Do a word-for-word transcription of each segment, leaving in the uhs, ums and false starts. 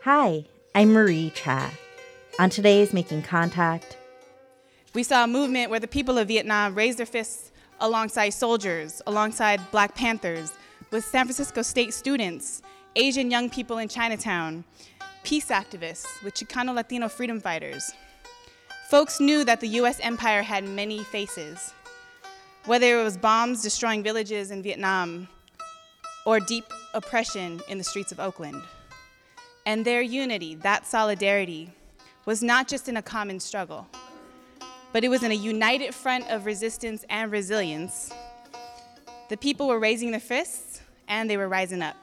Hi, I'm Marie Cha. On today's Making Contact, we saw a movement where the people of Vietnam raised their fists alongside soldiers, alongside Black Panthers, with San Francisco State students, Asian young people in Chinatown, peace activists, with Chicano Latino freedom fighters. Folks knew that the U S empire had many faces, whether it was bombs destroying villages in Vietnam or deep oppression in the streets of Oakland. And their unity, that solidarity, was not just in a common struggle, but it was in a united front of resistance and resilience. The people were raising their fists, and they were rising up.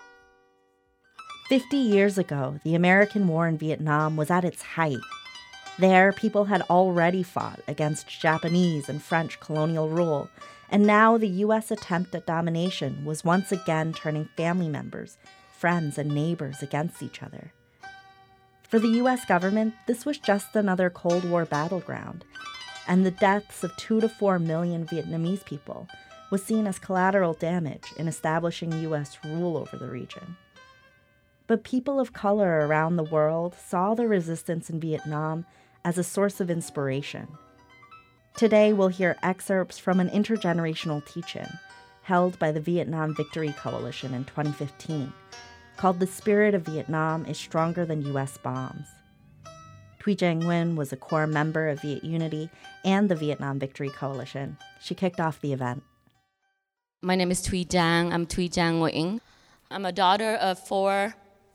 Fifty years ago, the American war in Vietnam was at its height. There, people had already fought against Japanese and French colonial rule, and now the U S attempt at domination was once again turning family members, friends, and neighbors against each other. For the U S government, this was just another Cold War battleground, and the deaths of two to four million Vietnamese people was seen as collateral damage in establishing U S rule over the region. But people of color around the world saw the resistance in Vietnam as a source of inspiration. Today, we'll hear excerpts from an intergenerational teach-in held by the Vietnam Victory Coalition in twenty fifteen, called The Spirit of Vietnam is Stronger Than U S Bombs. Thuy Trang Nguyen was a core member of Viet Unity and the Vietnam Victory Coalition. She kicked off the event. My name is Thuy Trang. I'm Thuy Trang Nguyen. I'm a daughter of four.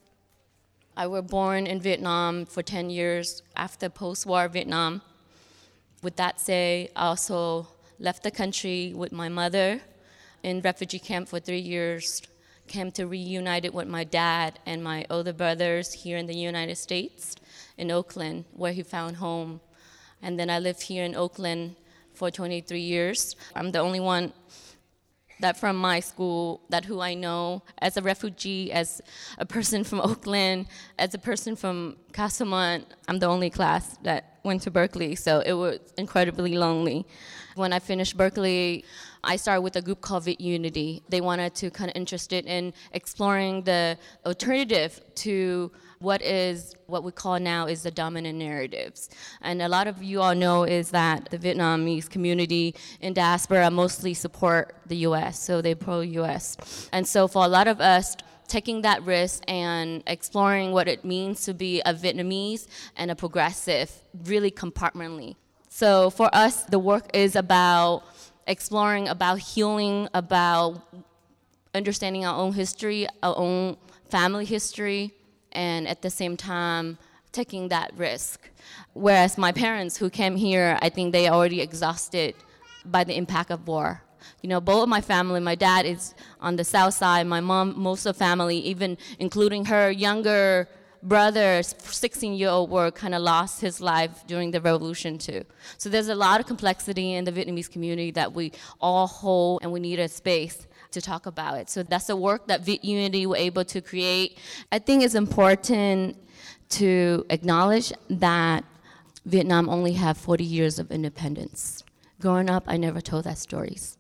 I was born in Vietnam for ten years after post-war Vietnam. With that said, I also left the country with my mother in refugee camp for three years, came to reunited with my dad and my older brothers here in the United States, in Oakland, where he found home. And then I lived here in Oakland for twenty-three years. I'm the only one that from my school, that who I know as a refugee, as a person from Oakland, as a person from Casamont. I'm the only class that went to Berkeley, so it was incredibly lonely. When I finished Berkeley, I started with a group called Viet Unity. They wanted to kind of interested in exploring the alternative to what is what we call now is the dominant narratives. And a lot of you all know is that the Vietnamese community in diaspora mostly support the U S, so they pro-U S. And so for a lot of us, taking that risk and exploring what it means to be a Vietnamese and a progressive really compartmentally. So for us, the work is about exploring, about healing, about understanding our own history, our own family history, and at the same time, taking that risk. Whereas my parents who came here, I think they already exhausted by the impact of war. You know, both of my family, my dad is on the south side, my mom, most of the family, even including her younger brother, sixteen-year-old, were kind of lost his life during the revolution too. So there's a lot of complexity in the Vietnamese community that we all hold, and we need a space to talk about it. So that's the work that Viet Unity were able to create. I think it's important to acknowledge that Vietnam only had forty years of independence. Growing up, I never told that stories.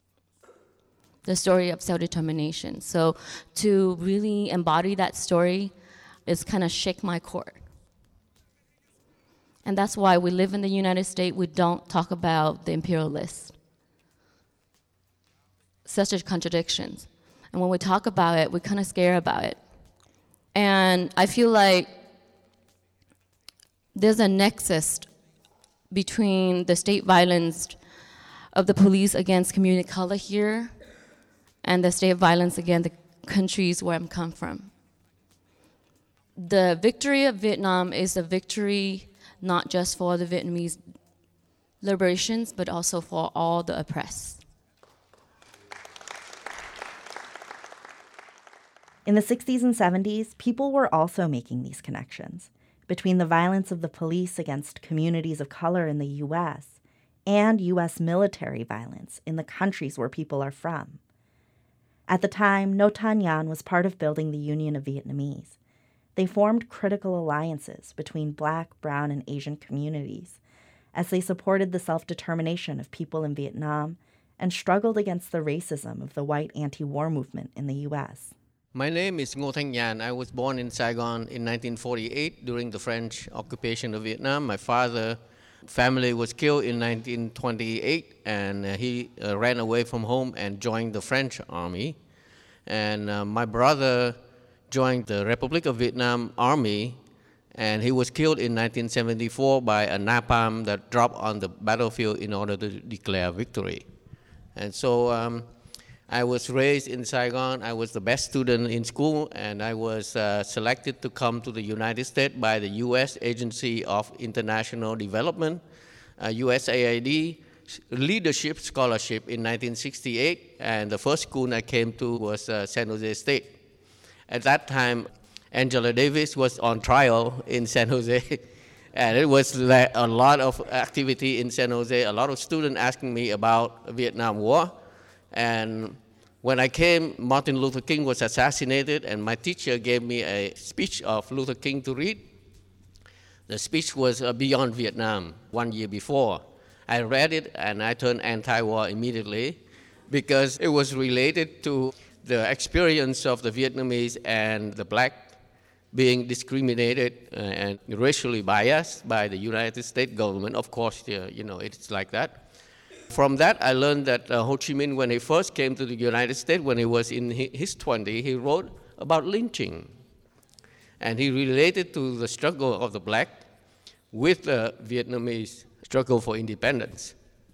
The story of self-determination. So to really embody that story is kind of shake my core. And that's why we live in the United States, we don't talk about the imperialists. Such a contradiction. And when we talk about it, we're kind of scared about it. And I feel like there's a nexus between the state violence of the police against community of color here and the state violence against the countries where I'm come from. The victory of Vietnam is a victory not just for the Vietnamese liberations, but also for all the oppressed. In the sixties and seventies, people were also making these connections between the violence of the police against communities of color in the U S and U S military violence in the countries where people are from. At the time, Ngo Thanh Nhan was part of building the Union of Vietnamese. They formed critical alliances between Black, Brown, and Asian communities as they supported the self-determination of people in Vietnam and struggled against the racism of the white anti-war movement in the U S. My name is Ngo Thanh Nhan. I was born in Saigon in nineteen forty-eight during the French occupation of Vietnam. My father family was killed in nineteen twenty-eight, and uh, he uh, ran away from home and joined the French army. And uh, my brother joined the Republic of Vietnam Army, and he was killed in nineteen seventy-four by a napalm that dropped on the battlefield in order to declare victory. And so um, I was raised in Saigon. I was the best student in school, and I was uh, selected to come to the United States by the U S Agency of International Development, uh, U S A I D, Leadership Scholarship in nineteen sixty-eight, and the first school I came to was uh, San Jose State. At that time, Angela Davis was on trial in San Jose, and it was like a lot of activity in San Jose, a lot of students asking me about the Vietnam War. And when I came, Martin Luther King was assassinated, and my teacher gave me a speech of Luther King to read. The speech was uh, Beyond Vietnam, one year before. I read it, and I turned anti-war immediately because it was related to the experience of the Vietnamese and the black being discriminated uh, and racially biased by the United States government. Of course, uh, you know, it's like that. From that, I learned that uh, Ho Chi Minh, when he first came to the United States, when he was in his twenties, he wrote about lynching. And he related to the struggle of the black with the Vietnamese struggle for independence.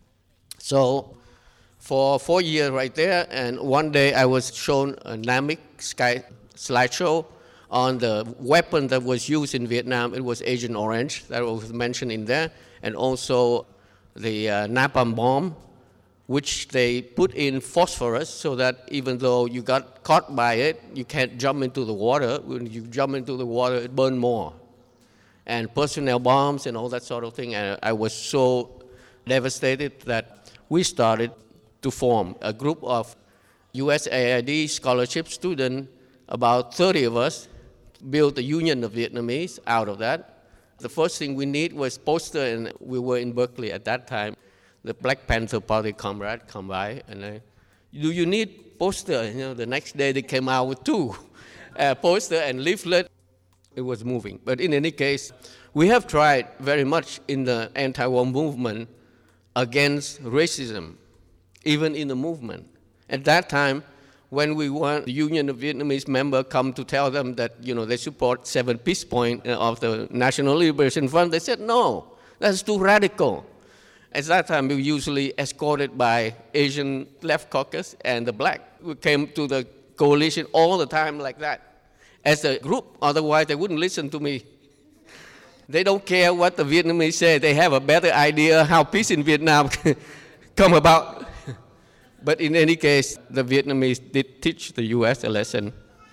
So for four years right there, and one day I was shown a Namik sky slideshow on the weapon that was used in Vietnam. It was Agent Orange, that was mentioned in there, and also the uh, napalm bomb, which they put in phosphorus so that even though you got caught by it, you can't jump into the water. When you jump into the water, it burned more. And personnel bombs and all that sort of thing. And I was so devastated that we started to form a group of U S A I D scholarship students, about thirty of us, built a Union of Vietnamese out of that. The first thing we need was poster, and we were in Berkeley at that time. The Black Panther Party comrade come by, and I, do you need poster? You know, the next day they came out with two, uh, poster and leaflet. It was moving. But in any case, we have tried very much in the anti-war movement against racism, even in the movement. At that time, when we want the Union of Vietnamese members come to tell them that, you know, they support seven peace points of the National Liberation Front, they said, no, that's too radical. At that time, we were usually escorted by Asian Left Caucus and the black. We came to the coalition all the time like that as a group, otherwise they wouldn't listen to me. They don't care what the Vietnamese say. They have a better idea how peace in Vietnam come about. But in any case, the Vietnamese did teach the U S a lesson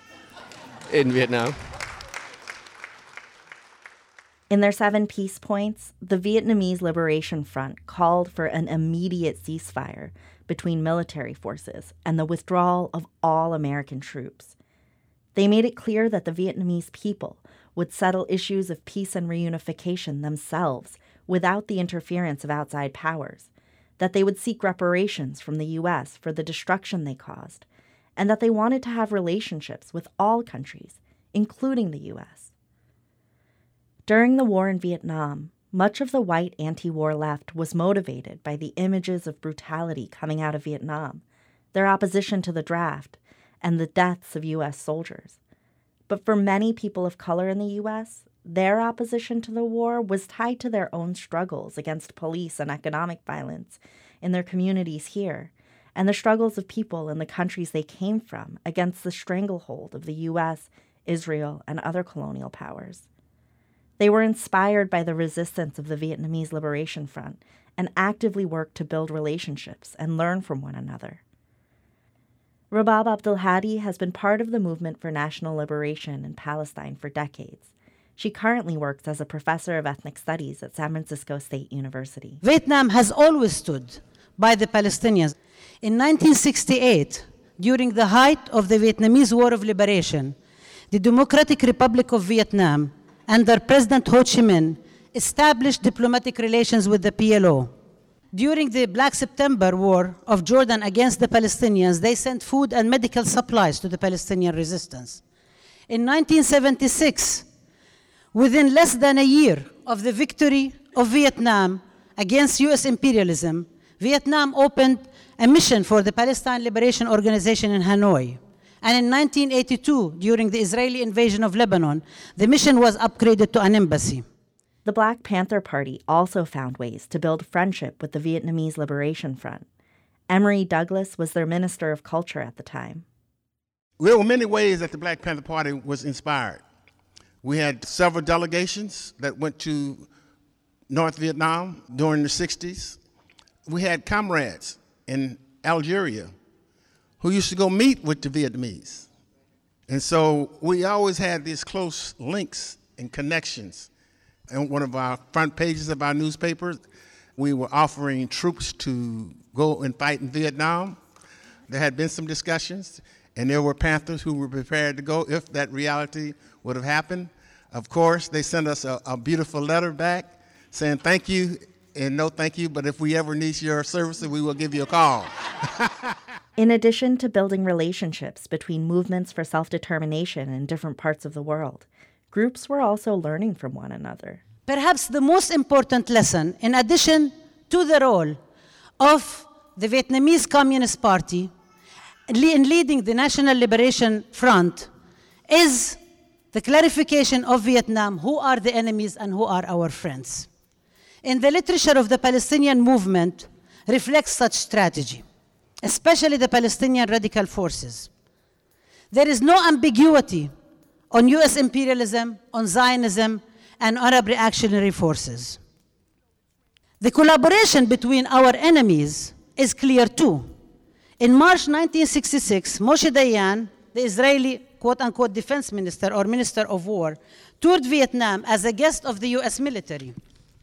in Vietnam. In their seven peace points, the Vietnamese Liberation Front called for an immediate ceasefire between military forces and the withdrawal of all American troops. They made it clear that the Vietnamese people would settle issues of peace and reunification themselves without the interference of outside powers, that they would seek reparations from the U S for the destruction they caused, and that they wanted to have relationships with all countries, including the U S. During the war in Vietnam, much of the white anti-war left was motivated by the images of brutality coming out of Vietnam, their opposition to the draft, and the deaths of U S soldiers. But for many people of color in the U S, their opposition to the war was tied to their own struggles against police and economic violence in their communities here, and the struggles of people in the countries they came from against the stranglehold of the U S, Israel, and other colonial powers. They were inspired by the resistance of the Vietnamese Liberation Front and actively worked to build relationships and learn from one another. Rabab Abdulhadi has been part of the movement for national liberation in Palestine for decades. She currently works as a professor of ethnic studies at San Francisco State University. Vietnam has always stood by the Palestinians. In nineteen sixty-eight, during the height of the Vietnamese War of Liberation, the Democratic Republic of Vietnam, under President Ho Chi Minh, established diplomatic relations with the P L O. during the Black September War of Jordan against the Palestinians, they sent food and medical supplies to the Palestinian resistance. In nineteen seventy-six, within less than a year of the victory of Vietnam against U S imperialism, Vietnam opened a mission for the Palestine Liberation Organization in Hanoi. And in nineteen eighty-two, during the Israeli invasion of Lebanon, the mission was upgraded to an embassy. The Black Panther Party also found ways to build friendship with the Vietnamese Liberation Front. Emory Douglas was their Minister of Culture at the time. There were many ways that the Black Panther Party was inspired. We had several delegations that went to North Vietnam during the sixties. We had comrades in Algeria who used to go meet with the Vietnamese. And so we always had these close links and connections. On one of our front pages of our newspapers, we were offering troops to go and fight in Vietnam. There had been some discussions, and there were Panthers who were prepared to go if that reality would have happened. Of course, they sent us a, a beautiful letter back saying thank you and no thank you, but if we ever need your services, we will give you a call. In addition to building relationships between movements for self-determination in different parts of the world, groups were also learning from one another. Perhaps the most important lesson, in addition to the role of the Vietnamese Communist Party in leading the National Liberation Front, is the clarification of Vietnam, who are the enemies and who are our friends. In the literature of the Palestinian movement reflects such strategy, especially the Palestinian radical forces. There is no ambiguity on U S imperialism, on Zionism, and Arab reactionary forces. The collaboration between our enemies is clear too. In March nineteen sixty-six, Moshe Dayan, the Israeli quote-unquote defense minister or minister of war, toured Vietnam as a guest of the U S military.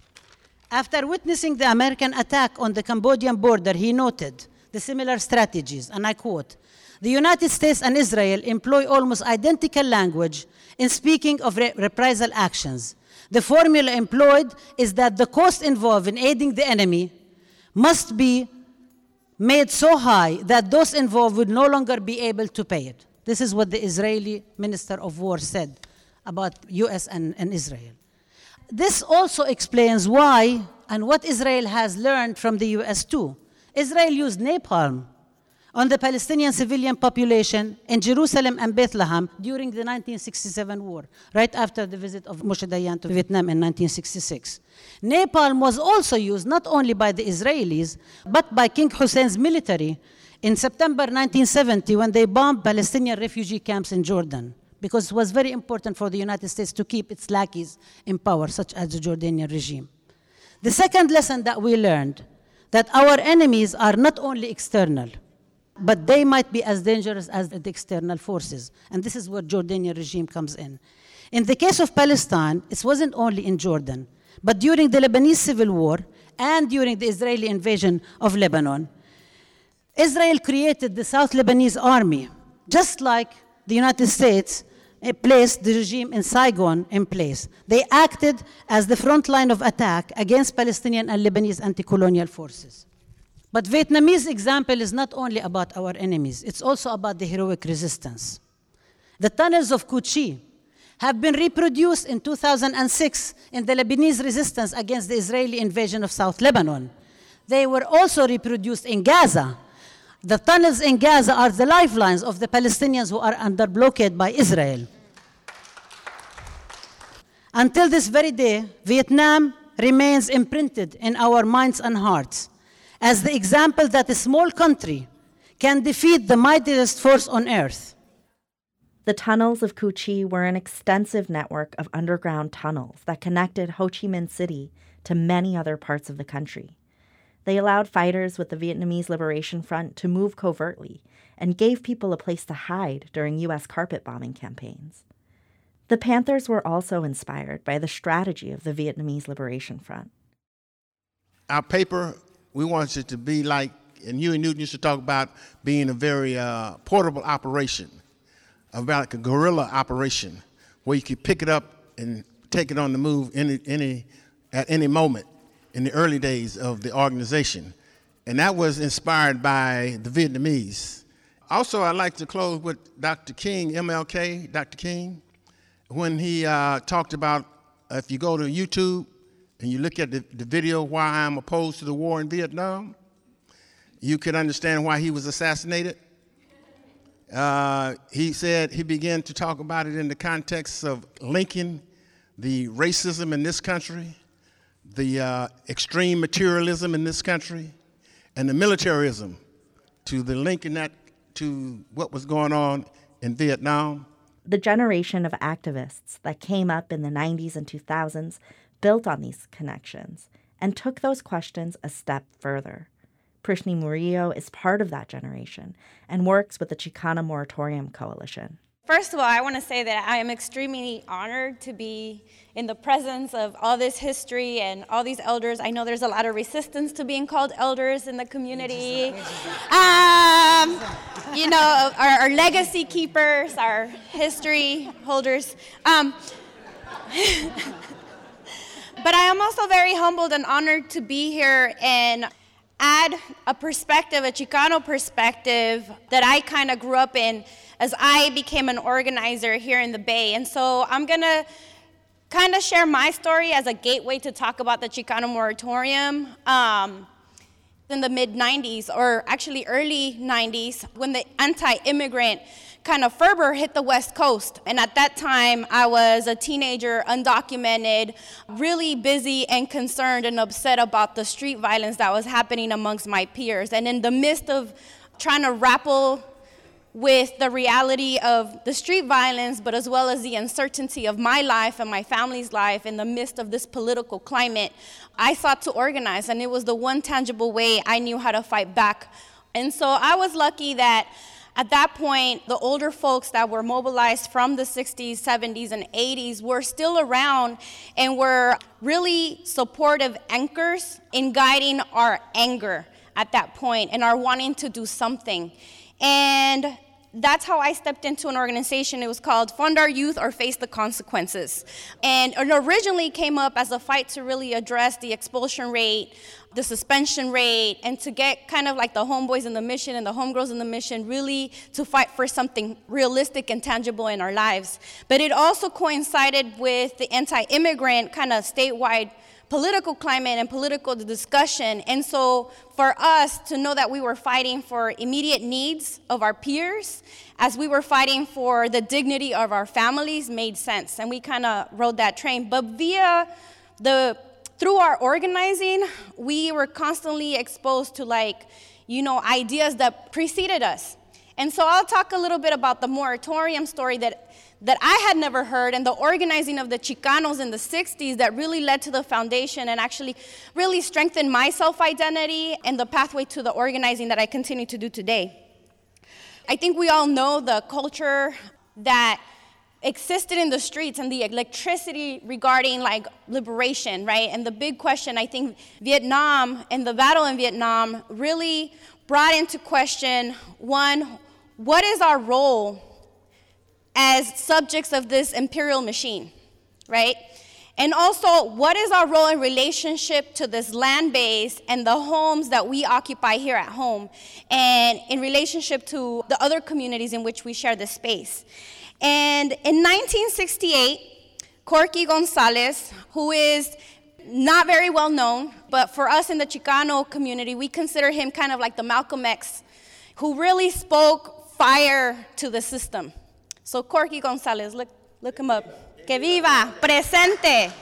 After witnessing the American attack on the Cambodian border, he noted the similar strategies, and I quote, "The United States and Israel employ almost identical language in speaking of re- reprisal actions. The formula employed is that the cost involved in aiding the enemy must be made so high that those involved would no longer be able to pay it." This is what the Israeli Minister of War said about U S and, and Israel. This also explains why and what Israel has learned from the U S too. Israel used napalm on the Palestinian civilian population in Jerusalem and Bethlehem during the nineteen sixty-seven war, right after the visit of Moshe Dayan to Vietnam in nineteen sixty-six. Napalm was also used not only by the Israelis, but by King Hussein's military in September nineteen seventy when they bombed Palestinian refugee camps in Jordan, because it was very important for the United States to keep its lackeys in power, such as the Jordanian regime. The second lesson that we learned, that our enemies are not only external, but they might be as dangerous as the external forces. And this is where Jordanian regime comes in. In the case of Palestine, it wasn't only in Jordan, but during the Lebanese civil war and during the Israeli invasion of Lebanon, Israel created the South Lebanese army, just like the United States placed the regime in Saigon in place. They acted as the front line of attack against Palestinian and Lebanese anti-colonial forces. But Vietnamese example is not only about our enemies, it's also about the heroic resistance. The tunnels of Cu Chi have been reproduced in two thousand six in the Lebanese resistance against the Israeli invasion of South Lebanon. They were also reproduced in Gaza. The tunnels in Gaza are the lifelines of the Palestinians who are under blockade by Israel. Until this very day, Vietnam remains imprinted in our minds and hearts as the example that a small country can defeat the mightiest force on earth. The tunnels of Cu Chi were an extensive network of underground tunnels that connected Ho Chi Minh City to many other parts of the country. They allowed fighters with the Vietnamese Liberation Front to move covertly and gave people a place to hide during U S carpet bombing campaigns. The Panthers were also inspired by the strategy of the Vietnamese Liberation Front. Our paper, we wanted it to be like, and Huey Newton used to talk about being a very uh, portable operation, about like a guerrilla operation, where you could pick it up and take it on the move any, any, at any moment. in the early days of the organization. And that was inspired by the Vietnamese. Also, I'd like to close with Doctor King, M L K, Doctor King, when he uh, talked about, uh, if you go to YouTube and you look at the, the video, Why I'm Opposed to the War in Vietnam, you can understand why he was assassinated. Uh, he said he began to talk about it in the context of linking the racism in this country, the uh, extreme materialism in this country, and the militarism, to the linking that to what was going on in Vietnam. The generation of activists that came up in the nineties and two thousands built on these connections and took those questions a step further. Prishni Murillo is part of that generation and works with the Chicano Moratorium Coalition. First of all, I want to say that I am extremely honored to be in the presence of all this history and all these elders. I know there's a lot of resistance to being called elders in the community. Um, you know, our, our legacy keepers, our history holders. Um, but I am also very humbled and honored to be here and add a perspective, a Chicano perspective that I kind of grew up in as I became an organizer here in the Bay. And so I'm gonna kind of share my story as a gateway to talk about the Chicano Moratorium. Um, in the mid nineties, or actually early nineties, when the anti-immigrant kind of fervor hit the West Coast. And at that time, I was a teenager, undocumented, really busy and concerned and upset about the street violence that was happening amongst my peers. And in the midst of trying to grapple with the reality of the street violence, but as well as the uncertainty of my life and my family's life in the midst of this political climate, I sought to organize, and it was the one tangible way I knew how to fight back. And so I was lucky that at that point, the older folks that were mobilized from the sixties, seventies, and eighties were still around and were really supportive anchors in guiding our anger at that point and our wanting to do something. And that's how I stepped into an organization. It was called Fund Our Youth or Face the Consequences. And it originally came up as a fight to really address the expulsion rate, the suspension rate, and to get kind of like the homeboys in the mission and the homegirls in the mission really to fight for something realistic and tangible in our lives. But it also coincided with the anti-immigrant kind of statewide political climate and political discussion. And so for us to know that we were fighting for immediate needs of our peers, as we were fighting for the dignity of our families, made sense. And we kind of rode that train. But via the, through our organizing, we were constantly exposed to like, you know, ideas that preceded us. And so I'll talk a little bit about the moratorium story that that I had never heard, and the organizing of the Chicanos in the sixties that really led to the foundation and actually really strengthened my self-identity and the pathway to the organizing that I continue to do today. I think we all know the culture that existed in the streets and the electricity regarding like liberation, right? And the big question, I think Vietnam and the battle in Vietnam really brought into question, one, what is our role as subjects of this imperial machine, right? And also, what is our role in relationship to this land base and the homes that we occupy here at home, and in relationship to the other communities in which we share this space? And in nineteen sixty-eight, Corky Gonzalez, who is not very well known, but for us in the Chicano community, we consider him kind of like the Malcolm X, who really spoke fire to the system. So Corky Gonzalez, look, look him up. Que viva, presente.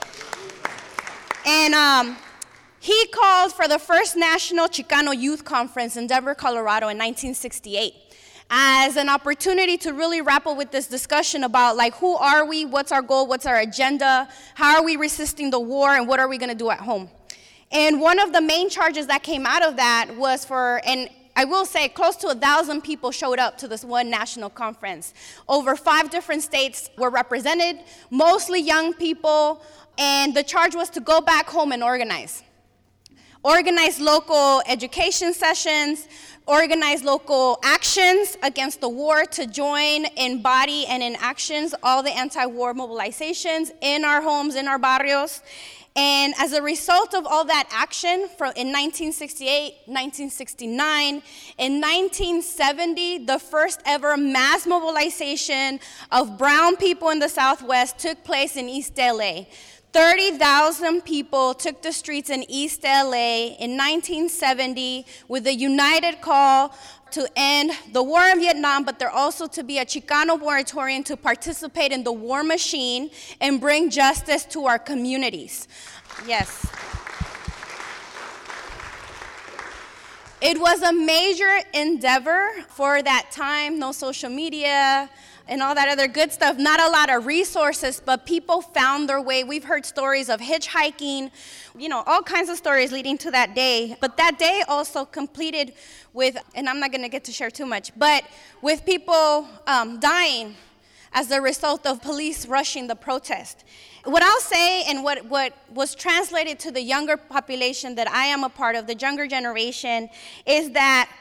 And um, he called for the first National Chicano Youth Conference in Denver, Colorado in nineteen sixty-eight as an opportunity to really grapple with this discussion about like, who are we, what's our goal, what's our agenda, how are we resisting the war, and what are we gonna do at home? And one of the main charges that came out of that was for, and I will say close to a thousand people showed up to this one national conference. Over five different states were represented, mostly young people, and the charge was to go back home and organize. organized local education sessions, organized local actions against the war to join in body and in actions all the anti-war mobilizations in our homes, in our barrios. And as a result of all that action from in nineteen sixty-eight, nineteen sixty-nine, in nineteen seventy, the first ever mass mobilization of brown people in the Southwest took place in East L A. thirty thousand people took the streets in East L A in nineteen seventy with a united call to end the war in Vietnam, but there also to be a Chicano moratorium to participate in the war machine and bring justice to our communities. Yes. It was a major endeavor for that time, no social media, and all that other good stuff. Not a lot of resources, but people found their way. We've heard stories of hitchhiking, you know, all kinds of stories leading to that day. But that day also completed with, and I'm not going to get to share too much, but with people um, dying as a result of police rushing the protest. What I'll say, and what, what was translated to the younger population that I am a part of, the younger generation, is that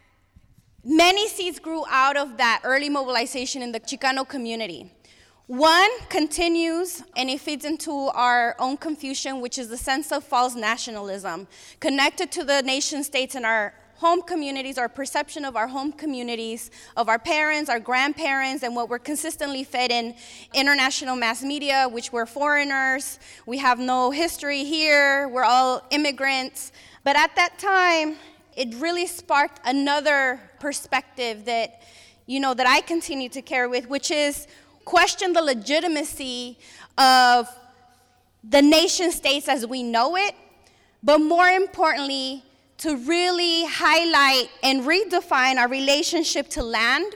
many seeds grew out of that early mobilization in the Chicano community. One continues, and it feeds into our own confusion, which is the sense of false nationalism, connected to the nation states and our home communities, our perception of our home communities, of our parents, our grandparents, and what we're consistently fed in international mass media, which we're foreigners, we have no history here, we're all immigrants. But at that time, it really sparked another perspective that, you know, that I continue to carry with, which is question the legitimacy of the nation states as we know it, but more importantly, to really highlight and redefine our relationship to land,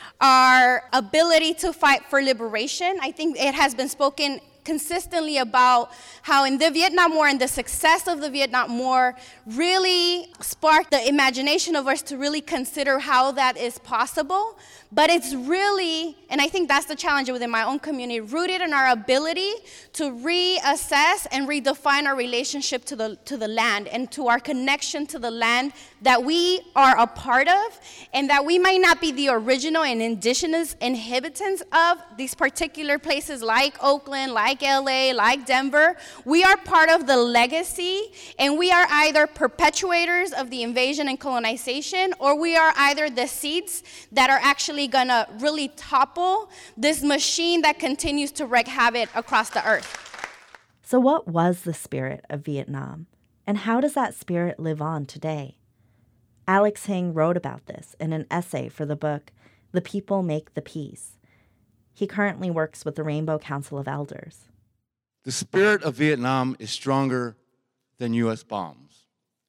our ability to fight for liberation. I think it has been spoken consistently about how in the Vietnam War and the success of the Vietnam War really sparked the imagination of us to really consider how that is possible. But it's really, and I think that's the challenge within my own community, rooted in our ability to reassess and redefine our relationship to the to the land and to our connection to the land that we are a part of, and that we might not be the original and indigenous inhabitants of these particular places like Oakland, like L A, like Denver. We are part of the legacy, and we are either perpetuators of the invasion and colonization, or we are either the seeds that are actually gonna really topple this machine that continues to wreak havoc across the earth. So what was the spirit of Vietnam? And how does that spirit live on today? Alex Hing wrote about this in an essay for the book, The People Make the Peace. He currently works with the Rainbow Council of Elders. The spirit of Vietnam is stronger than U S bombs.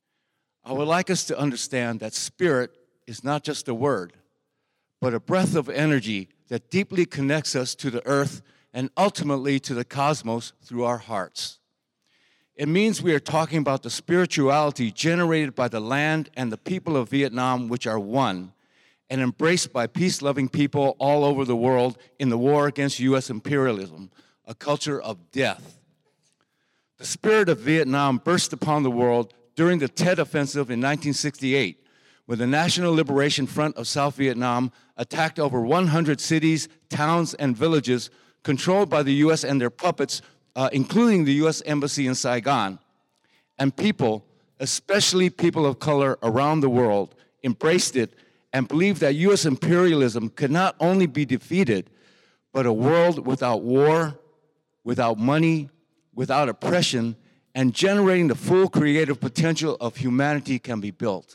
I would like us to understand that spirit is not just a word, but a breath of energy that deeply connects us to the earth and ultimately to the cosmos through our hearts. It means we are talking about the spirituality generated by the land and the people of Vietnam, which are one, and embraced by peace-loving people all over the world in the war against U S imperialism, a culture of death. The spirit of Vietnam burst upon the world during the Tet Offensive in nineteen sixty-eight, when the National Liberation Front of South Vietnam attacked over one hundred cities, towns, and villages controlled by the U S and their puppets, uh, including the U S Embassy in Saigon. And people, especially people of color around the world, embraced it and believed that U S imperialism could not only be defeated, but a world without war, without money, without oppression, and generating the full creative potential of humanity can be built.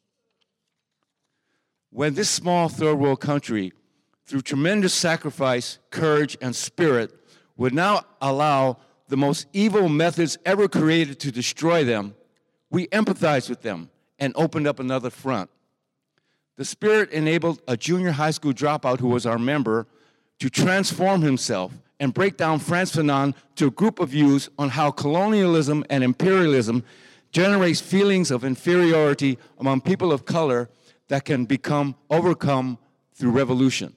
When this small third world country, through tremendous sacrifice, courage, and spirit, would now allow the most evil methods ever created to destroy them, we empathized with them and opened up another front. The spirit enabled a junior high school dropout who was our member to transform himself and break down Frantz Fanon to a group of views on how colonialism and imperialism generates feelings of inferiority among people of color that can become overcome through revolution.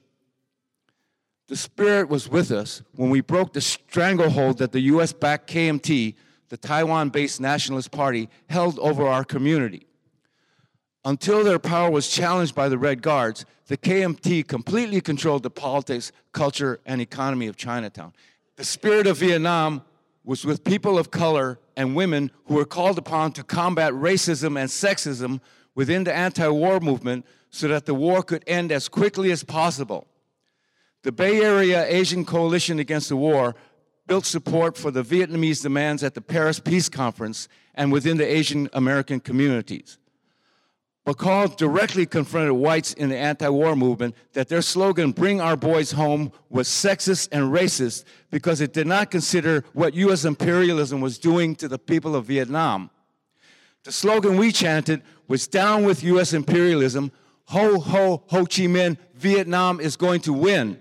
The spirit was with us when we broke the stranglehold that the U S-backed K M T the Taiwan-based Nationalist Party, held over our community. Until their power was challenged by the Red Guards, the K M T completely controlled the politics, culture, and economy of Chinatown. The spirit of Vietnam was with people of color and women who were called upon to combat racism and sexism within the anti-war movement so that the war could end as quickly as possible. The Bay Area Asian Coalition Against the War built support for the Vietnamese demands at the Paris Peace Conference and within the Asian American communities. Bacall directly confronted whites in the anti-war movement that their slogan, "Bring Our Boys Home," was sexist and racist because it did not consider what U S imperialism was doing to the people of Vietnam. The slogan we chanted was "Down with U S imperialism, ho, ho, Ho Chi Minh, Vietnam is going to win."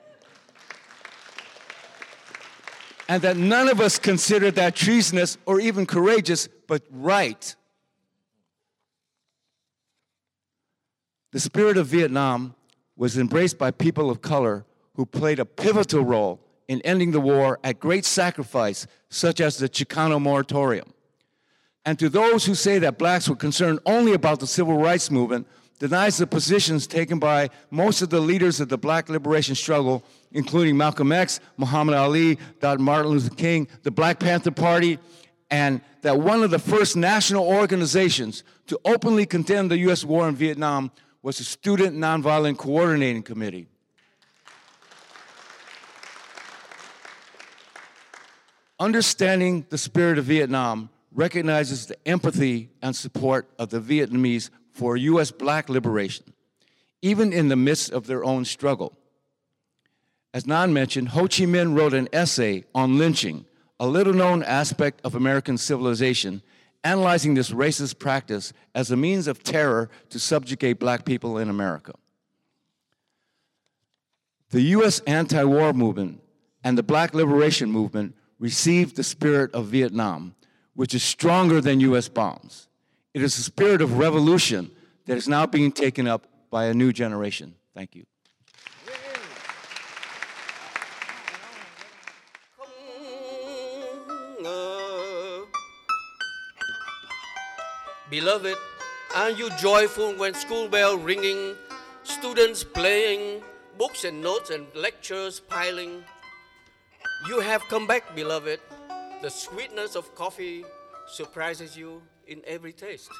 And that none of us considered that treasonous or even courageous, but right. The spirit of Vietnam was embraced by people of color who played a pivotal role in ending the war at great sacrifice, such as the Chicano moratorium. And to those who say that blacks were concerned only about the civil rights movement, denies the positions taken by most of the leaders of the black liberation struggle, including Malcolm X, Muhammad Ali, Doctor Martin Luther King, the Black Panther Party, and that one of the first national organizations to openly condemn the U S war in Vietnam was the Student Nonviolent Coordinating Committee. Understanding the spirit of Vietnam recognizes the empathy and support of the Vietnamese for U S black liberation, even in the midst of their own struggle. As Nan mentioned, Ho Chi Minh wrote an essay on lynching, a little-known aspect of American civilization, analyzing this racist practice as a means of terror to subjugate black people in America. The U S anti-war movement and the black liberation movement received the spirit of Vietnam, which is stronger than U S bombs. It is a spirit of revolution that is now being taken up by a new generation. Thank you. Beloved, are you joyful when school bell ringing, students playing, books and notes and lectures piling? You have come back, beloved. The sweetness of coffee surprises you in every taste.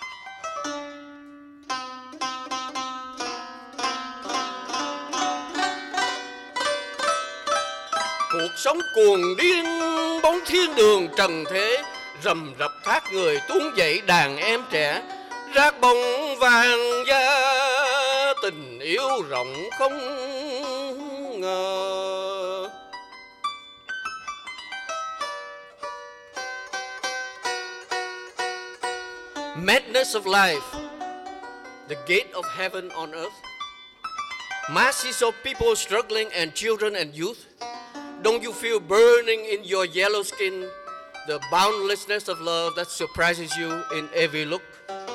Cuộc sống cuồng điên bóng thiên đường trần thế, rầm rập thác người tuôn dậy đàn em trẻ, rác bông vàng da tình yêu rộng không ngờ. Madness of life, the gate of heaven on earth. Masses of people struggling and children and youth. Don't you feel burning in your yellow skin the boundlessness of love that surprises you in every look?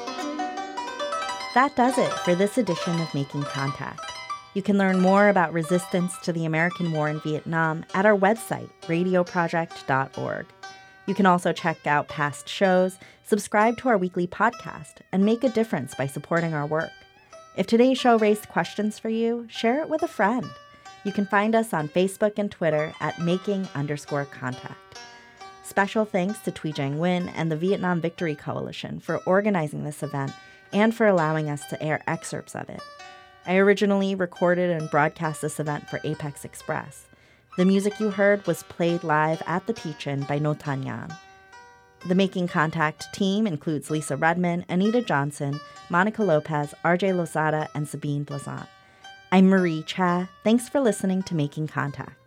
That does it for this edition of Making Contact. You can learn more about resistance to the American war in Vietnam at our website, radio project dot org. You can also check out past shows, subscribe to our weekly podcast, and make a difference by supporting our work. If today's show raised questions for you, share it with a friend. You can find us on Facebook and Twitter at making underscore contact. Special thanks to Thuy Trang Nguyen and the Vietnam Victory Coalition for organizing this event and for allowing us to air excerpts of it. I originally recorded and broadcast this event for Apex Express. The music you heard was played live at the Teach-In by No Tan Nhan. The Making Contact team includes Lisa Redman, Anita Johnson, Monica Lopez, R J Lozada, and Sabine Blazant. I'm Marie Cha. Thanks for listening to Making Contact.